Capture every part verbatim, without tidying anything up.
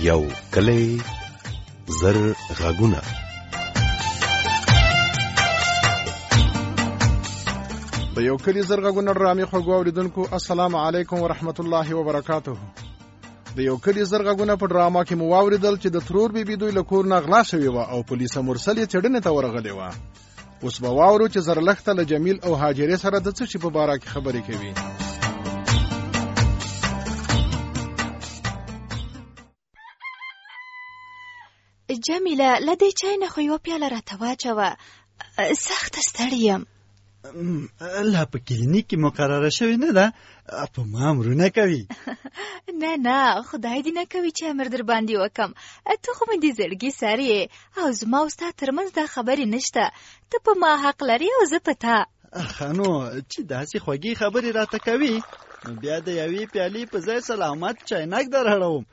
یو کلی زر غږونه. د یو کلی زر غږونه ډرامې خوږو اوریدونکو السلام علیکم ورحمت الله وبرکاته. د یو کلی زر غږونه په ډراما کې مو واوریدل چې د ترور بیبي دوی له کور نه غلا شوې وه او پولیسه مرسل یې څېړنې ته ورغلې وه. اوس به واورو چې زرلښته له جمیل او هاجرې سره د څه شي په باره کې خبرې کوي. جمیله له دې چای نه خو یوه پیاله راته واچوه، سخته ستړې یم. لا په کلینیک کې مقرره شوې نه ده، په ما امرونه کوي. نه نه خدای دې نه کوي چې امر در باندې وکم. ته خو مې دې زړګي سر یې او زما او ستا ترمنځ دا خبرې نشته. ته په ما حق لري او زه په تا. خانو چې داسې خوږې خبرې راته کوي نو بیا د یوې پیالې په ځای سلامت چاینک در هړوم.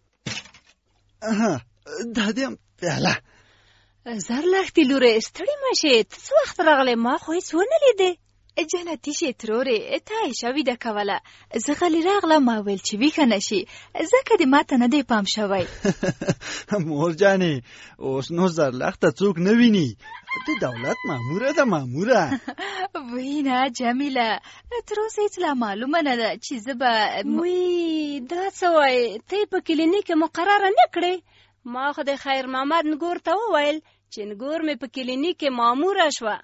دا دې پیاله. زرلښتې لورې ستړې مه شې، ته څه وخت راغلی؟ ما خو هېڅ ونه لیدې. جنتي شې ترورې، تا عایشه ویده کوله، زه غلې راغلم ما ویل چې ویښه نه شي، ځکه دې ما ته نه دی پام شوی. مور جانې اوس نو زرلښته څوک نه ویني، د دولت ماموره ده ماموره. وی نه جمیله، تر اوسه هېڅ لا معلومه نه ده چې زه به وی دا څه وایې، ته یې په کلینیک کې مقرره نه کړې؟ ما خو د خیر محمد نګور ته وویل چې نګور مې په کلینیک کې ماموره شوه.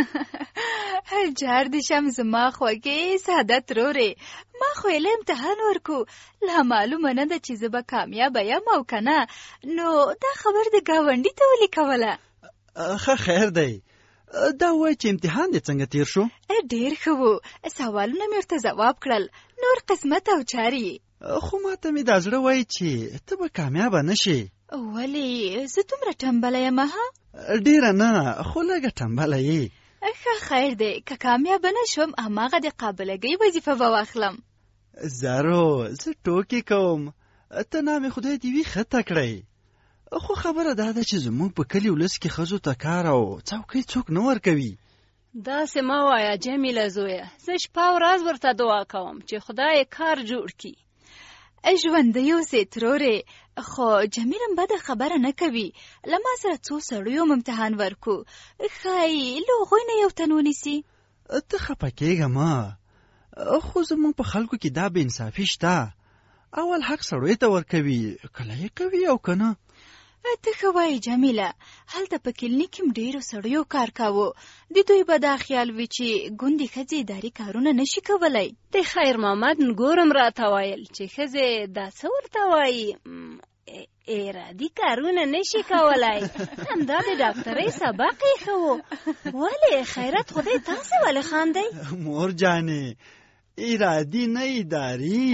جار دې شم زما خوږې ساده ترورې، ما خو یې له امتحان ورکو، لا معلومه نه ده چې زه به کامیابه یم او که نه، نو دا خبر د ګاونډي ته ولې کوله؟ ښه خیر دی، دا وایي چې امتحان دې څنګه تیر شو؟ ډېر ښه و، سوالونه مې ورته ځواب کړل، نور قسمت او چارې. خو ما ته مې دا زړه وایي چې ته به کامیابه نه شې. ولې؟ زه دومره ټمبله یم ها؟ ډېره نه، خو لږه ټمبله یې. ښه خیر دی، که کامیابه نه شوم هماغه د قابلګۍ وظیفه به واخلم. زارو زه ټوکې کوم، ته نامې خدای دې وي ښه تکړی. خو خبره دا ده چې زموږ په کلي ولس کې ښځو ته کار او څوکۍ څوک نه ورکوي. داسې مه وایه جمیله زویه، زه شپه ورځ ورته دعا کوم چې خدای کار جوړ کړي. ژوندی اوسې ترورې، خو جمیل هم بده خبره نه کوي. له ما سره څو سړیو امتحان ورکو، ښایي له هغوی نه یو تن ونیسي. ته خفه کېږه مه، خو زموږ په خلکو کې دا بې انصافي شته. اول حق سړیو ته ورکوي، کله یې کوي او که نه. ته ښه وایې جمیله، هلته په کلینیک کې ډېرو سړیو کار کاوه، د دوی به دا خیال وي چې ګوندې ښځې اداري کارونه نشي کولی. د خیر محمد نګور هم راته ویل چې ښځې دا څه ورته وایي، ارادي کارونه نشي کولی. همدا د ډاکټرۍ سبق یې ښه و. ولې خیرت خدای تاسې ولې خاندئ؟ مور جانې ارادي نه اداري.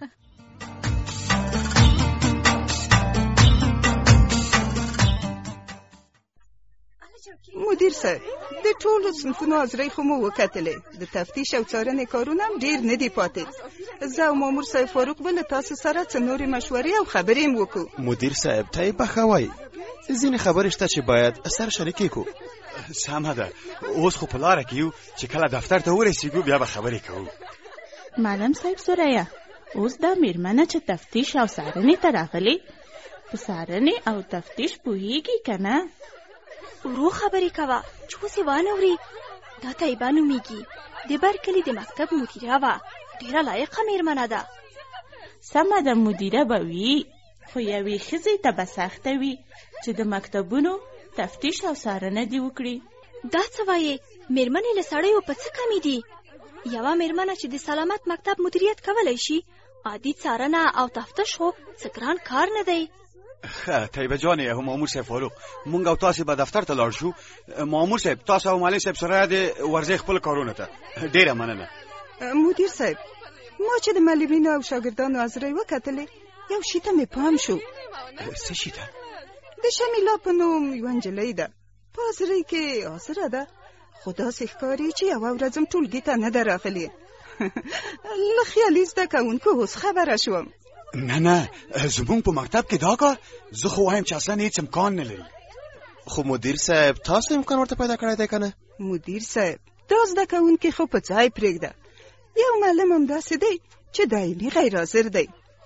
مدیر صاحب د ټولو صنفونو حاضرۍ خو مو وکتلې، د تفتیش او څارنې کارونه هم ډېر نه دي پاتې. زه او مامور صاحب فاروق به له تاسو سره څه نورې مشورې او خبرې هم وکړو. مدیر صاحب ته یې بخوئ، ځینې خبرې شته چې باید سره شریکې کړو. سمه ده، اوس خو په لاره کې یو چې کله دفتر ته ورسېږو بیا به خبرې کوو. معلم صاحب سوریه، اوس دا میرمنه چې تفتیش او څارنې ته راغلې، په څارنې او تفتیش پوهېږي که نه؟ ورو خبرې کوه چې اوس یې وانهوري. دا طیبه نومیږي، د بر کلي د مکتب مدیره وه، ډېره لایقه میرمنه ده. سمه ده مدیره به وي، خو یوې ښځې ته به سخته وي چې د مکتبونو تفتیش او څارنه دې وکړي. دا څه وایې؟ میرمنې له سړیو په څه کمې دي؟ یوه میرمنه چې د سلامت مکتب مدیریت کولی شي، عادي څارنه او تفتیش خو څه ګران کار نه دی. طیبه جانې او مامور صاحب فاروق، مونږ او تاسې به دفتر ته لاړ شو. مامور صاحب تاسو او معلم صاحب سره د ورځې خپل کارونه ته. ډېره مننه. مدیر صاحب ما چې د معلمینو او شاګردانو حاضرۍ وکتلې، یو شي ته مې پام شو. څه شي ته؟ د شمیلا په نوم یوه نجلۍ ده، په حاضرۍ کې حاضره ده، خو داسې ښکاري چې یوه ورځ هم ټولګي ته نه ده راغلې. له خیالي زده کوونکو اوس خبره شوم. نه نه، زمونږ په مکتب کې دا کار زه خو وایم چې اصلا هیڅ امکان نه لري. خو مدیر صاحب تاسو امکان ورته پیدا کړی دی که نه؟ مدیر صاحب دا زده کوونکي خو په ځای پرېږده، یو معلم هم داسې دی چې دایمي غیر حاضر دی، خو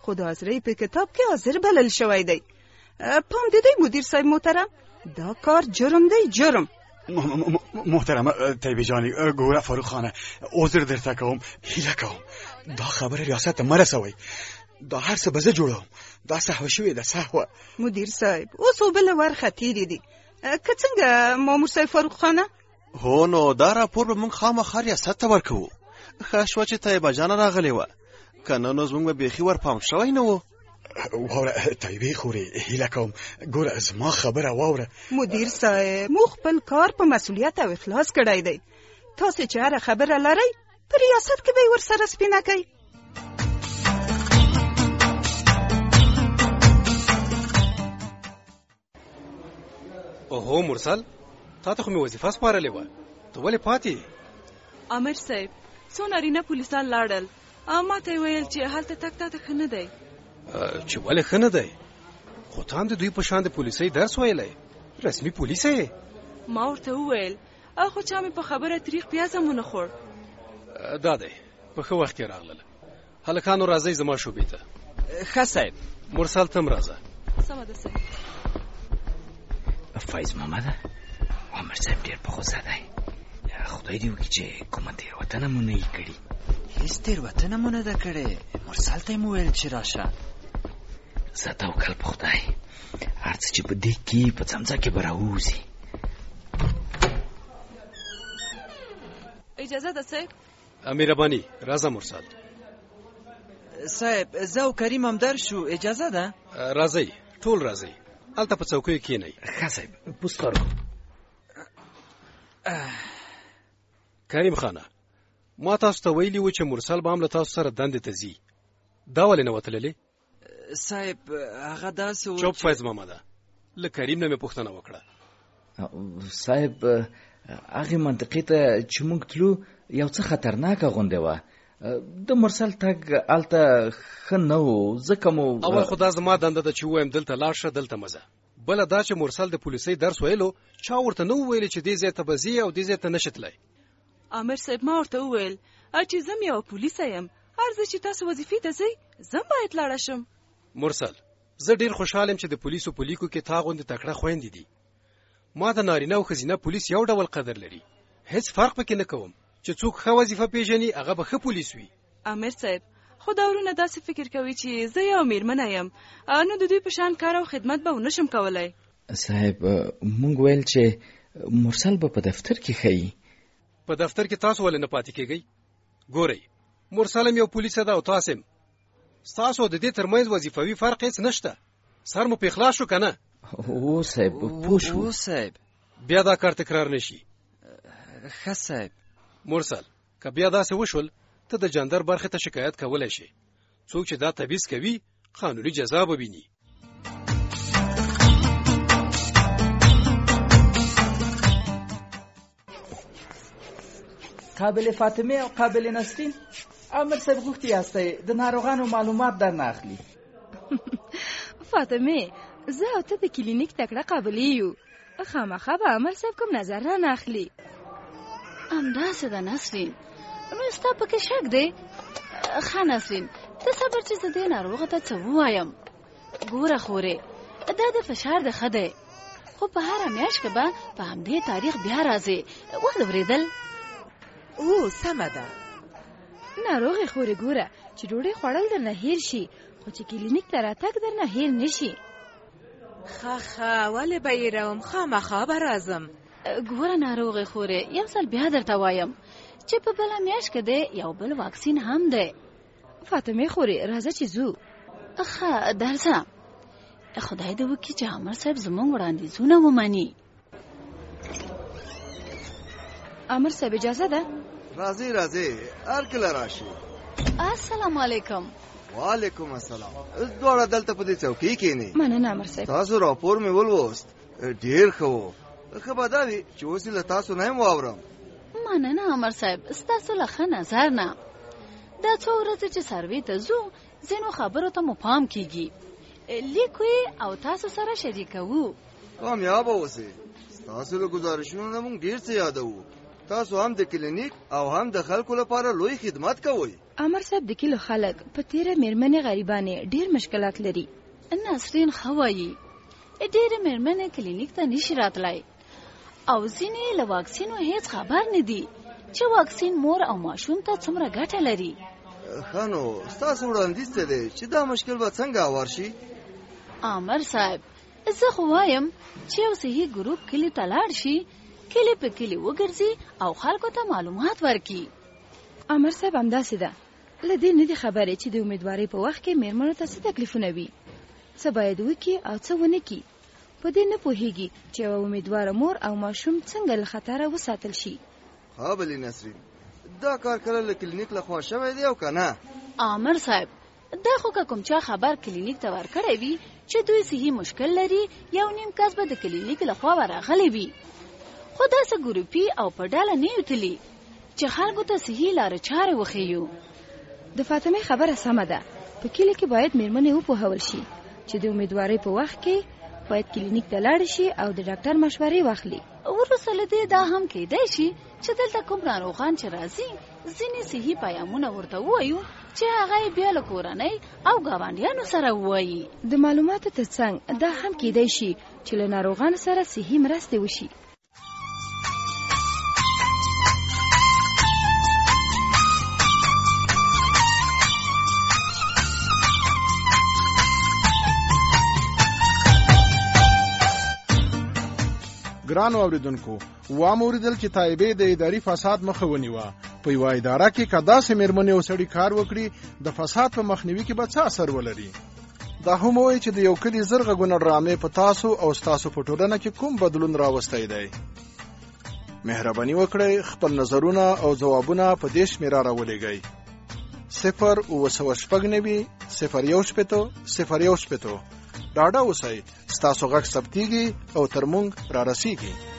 خو د حاضرۍ په کتاب کې حاضر بلل شوی دی. پام دې دی مدیر صاحب محترم، دا کار جرم دی، جرم. محترم طیبه جانی، ګوره فاروق خانه، عذر درته کوم، هیله کوم دا خبره ریاست ته مه رسوئ. دا هر څه به زه جوړوم. دا سهوه شوې ده، سهوه. مدیر صاحب اوس وبله ورخه تېرې دي. که څنګه مامور صاحب فاروق خانه؟ هو نو دا راپور به موږ خامخا ریاست ته ورکوو. ښه شوه چې طیبه جانه راغلې وه، که نه نو زموږ به بیخي ورپام شوی نه و. واوره طیبې خورې، هیله کوم ګوره زما خبره واوره. مدیر صاحب موږ خپل کار په مسؤلیت او اخلاص کړی دی. تاسې چې هره خبره لرئ په ریاست کې به یې ورسره سپینه کوئ. اوهو مرسل، تا ته خو مې وظیفه سپارلې وه، ته ولې پاتې؟ امیر صاحب څو نارینه پولیسان لاړل، ما ته یې ویل چې هلته تګ تا ته ښه نه دی. چې ولې ښه نه دی؟ خو تا هم د دوی په شان د پولیسۍ درس ویلی، رسمي پولیس یې. ما ورته وویل خو چا مې په خبره تریخ پیاز هم ونه خوړ. دا دی په ښه وخت کې راغلله. هلکانو راځئ زما شوبې ته. ښه صاحب. مرسل ته هم راځه. سمه ده صاحب. فایز محمده، عمر صاحب ډېر په غوسه دی. خدای دې وکړي چې کومه تېروتنه مو نه وي کړې. هېڅ تېروتنه مو نه ده کړې. مرسل ته یې مو ویل چې راشه. زه توکل په خدای، هر څه چې په دېګ کې په څمڅه کې به راووځي. اجازه ده صاحب. مهرباني راځه مرسل. صاحب زه او کریم هم در شو، اجازه ده؟ راځئ ټول راځئ، هلته په څوکیو کښېنئ. ښه صاحب پوست کارو. کریم خانه، ما تاسو ته ویلي و چې مرسل به هم له تاسو سره دندې ته ځي، دا ولې نه وتللې؟ صاحب هغه داسې و. چوپ فیض محمده، له کریم نه مې پوښتنه وکړه. صاحب هغې منطقې ته چې موږ تلو یو څه خطرناکه غوندې وه. د مرسل تګ هلته ښه نه و، ځکه مو اول خو دا زما دنده ده چې ووایم دلته لاړ شه، دلته مه ځه. بله دا چې مرسل د پولیسۍ درس ویلو، چا ورته نه وویلې چې دې ځای ته به ځي او دې ځای ته نه شي تللی. امیر صاحب ما ورته وویل چې زه م یوه پولیسه یم، هر ځای چې تاسو وظیفې ته ځئ زه هم باید لاړه شم. مرسل، زه ډېر خوشحال یم چې د پولیسو په لیکو کې تا غوندې تکړه خویندې دي. ما د نارینه او ښځینه پولیس یو ډول قدر لري، هیڅ فرق پکې نه کوم چې څوک ښه وظیفه پیژني هغه به ښه پولیس وي. امیر صاحب خو دا ورونه داسې فکر کوي چې زه یو میرمنه یم، نو د دوی په شان کار او خدمت به ونه شم کولی. صاحب مونږ ویل چې مرسل به په دفتر کې ښیي. په دفتر کې تاسو ولې نه پاتې کېږئ؟ ګورئ مرسل هم یو پولیسه ده او تاسو هم، ستاسو د دې ترمنځ وظیفوي فرق هیڅ نشته. سر مو پې خلاص شو که نه؟ او صاحب پوه شو. او صاحب بیا دا کار تکرار نشي. ښه صاحب. مرسل که بیا داسې وشول ته د جندر برخې ته شکایت کولی شي. څوک چې دا تبعیض کوي قانوني جزا به ویني. قابل فاطمه او قابل نسرین، امیر صاحب غوښتي یاستئ د ناروغانو معلومات درنه اخلي. فاطمه زه او ته د کلینیک تکړه قابلې یو، خامخا به امیر صاحب کوم نظر رانه اخلي. همداسې ده نسرین، نو ستا پکې شک دی؟ ښه نسرین ته صبر چې زه دې ناروغه ته څه ووایم. ګوره خورې دا د فشار د ښه دی، خو په هره میاشت کې به په همدې تاریخ بیا راځې. وخت اورېدل؟ او سمه ده. ناروغې خورې ګوره چې ډوډۍ خوړل درنه هیر شي، خو چې کلینیک ته راتګ درنه هیر نشي. ښه ښه ولې به یې روم، خامخا به راځم. ګوره ناروغې خورې یو ځل بیا درته وایم چې په بله میاشت کې دی یو بل واکسین هم دی. فاطمه خورې راځه چې ځو. ښه درځه. خدای دې وکړي چې امیر صاحب زموږ وړاندیزونه ومني. امیر صاحب اجازه ده؟ راځئ راځئ هر کله راشي. السلام علیکم. وعلیکم السلام. دواړه دلته په دې څوکۍ کښېنئ. مننه امیر صاحب. تاسو راپور مې ولوست، ډېر ښه و. ښه به دا وي چې اوس له تاسو نه هم واورم. مننه امیر صاحب ستاسو له ښه نظر نه. دا څو ورځې چې سروې ته ځو ځینو خبرو ته مو پام کېږي، لیکو یې او تاسو سره شریکوو. کامیابه اوسئ. ستاسو له ګزارشونو نه موږ ډېر څه یادوو. تاسو هم د کلینیک او هم د خلکو لپاره لوی خدمت کوئ. عمر صاحب د کلو خلک په تیره میرمنې غریبانې ډیر مشکلات لري. نسرین خوایي ډېرې میرمنې کلینیک ته نشي راتلی او ځینې له واکسینو هیڅ خبر نه دي چې واکسین مور او ماشوم ته څومره ګټه لري. ښه نو ستاسو وړاندیز څه دی چې دا مشکل به څنګه هوار شي؟ عامر صاحب زه خو وایم چې یو صحي ګروپ کلي ته لاړ شي، کلي په کلي وګرځي او خلکو ته معلومات ورکړي. عامر صاحب همداسې ده. له دې نه دي خبرې چې د امیدوارۍ په وخت کې میرمنو ته څه تکلیفونه وي، څه باید وکړي او څه ونه کړي. په دې نه پوهیږي چې یوه امیدواره مور او ماشوم څنګه له خطره وساتل شي. ها بلې نسرین، دا کار کله له کلینیک لخوا شوی دی او که نه؟ عامر صاحب دا خو که کوم چا خبر کلینیک ته ورکړی وي چې دوی صحي مشکل لري، یو نیم کس به د کلینیک لخوا ورغلی وي. خو داسې ګروپي او په ډله نه یوتلي چې خلکو ته صحي لارې چارې وښیو. د فاطمې خبره سمه ده. په کلي کې باید میرمنې وپوهول شي چې د امیدوارۍ په وخت کې باید کلینیک ته لاړ شي او د ډاکټر مشورې واخلي. وروسته له دې دا هم کېدای شي چې دلته کوم ناروغان چې راځي ځینې صحي پیغامونه ورته ووایو چې هغه یې بیا له کورنۍ او ګاونډیانو سره ووایي. د معلوماتو ترڅنګ دا هم کېدای شي چې له ناروغانو سره صحي مرستې وشي. ګرانو اوریدونکو، واموریدل چې طایبې د اداري فساد مخه ونیوه. په یوه اداره کې که داسې میرمنې او سړي کار وکړي د فساد په مخنیوي کې به څه اثر ولري. دا هم وایي چې د یو کلي زر غږونه ډرامې په تاسو او ستاسو په ټولنه کې کوم بدلون راوستی دی. مهرباني وکړئ خپل نظرونه او ځوابونه په دې شمېره راولېږئ: صفر اووه سوه شپږ نوي صفر یو شپېته صفر یو شپېته. ډاډه اوسئ ستاسو غږ ثبتېږي او تر موږ را رسېږي.